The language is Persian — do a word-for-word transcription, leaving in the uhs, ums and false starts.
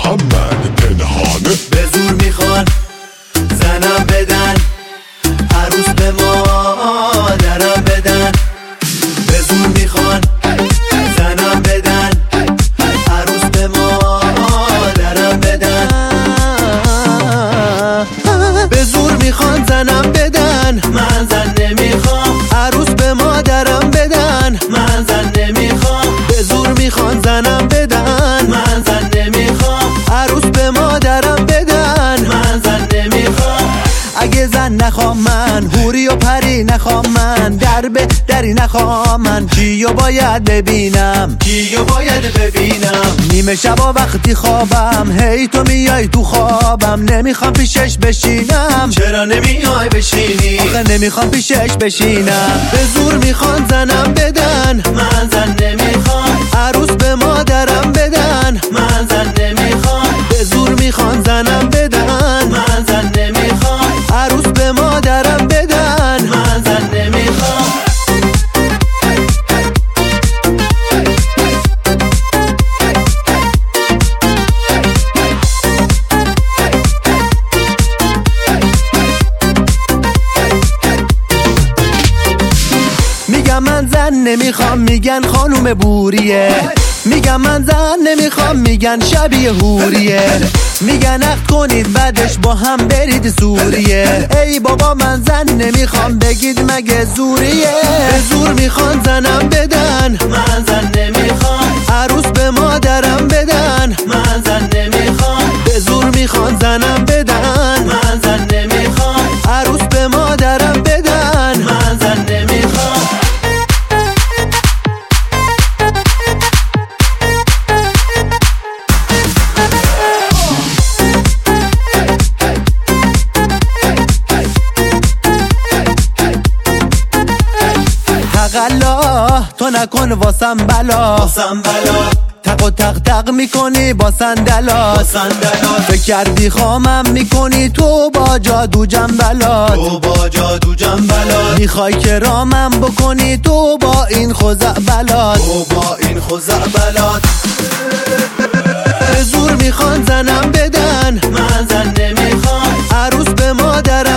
میخوام من پنهانه. به زور میخوان زنم بدن، عروس به مادرم بدن. به زور میخوان زنم بدن، عروس به مادرم بدن. به زور میخوان زنم بدن، من زن نمیخوام. عروس به مادرم بدن، من زن نمیخوام. به زور میخوان زنم بدن، من زن نمیخوام. عروس به مادرم بدن، من زن نمیخوام. اگه زن نخوام من، حوری و پری نخوام من، در به دری نخوام من، کیو باید ببینم، کیو باید ببینم. نیمه شبا وقتی خوابم، هی تو میای تو خوابم، نمیخوام پیشش بشینم. چرا نمیای بشینی؟ آخه نمیخوام پیشش بشینم. به زور میخوان زنم بدن، من زن نمیخوام. عروس به مادرم بدن، من زن نمیخوام. به زور میخوان زنم بدن، من زن نمیخوام. عروس به مادرم بدن، من زن نمیخوام. میگم من زن نمیخوام، میگن خانوم بوریه. میگم من زن نمیخوام، میگن شبیه حوریه. میگن عقد کنید بعدش با هم برید سوریه. ای بابا من زن نمیخوام، بگید مگه زوریه؟ به زور میخوان زنم بدن، من زن نمیخوام. عروس به مادرم بدن، من زن نمیخوام. به زور میخوان زنم بدن، من زن نمیخوام. عروس به مادرم بدن، من زن نمیخوام. حقالله تو نکن واسم بلا، واسم بلا. تق و تق تق میکنی با صندلات، با صندلات. فکر کردی خامم میکنی تو با جادو جنبلات، تو با جادو جنبلات. میخوای که رامم بکنی تو با این خزعبلات، تو با این خزعبلات. به زور میخوان زنم بدن، من زن نمیخوام. عروس به مادرم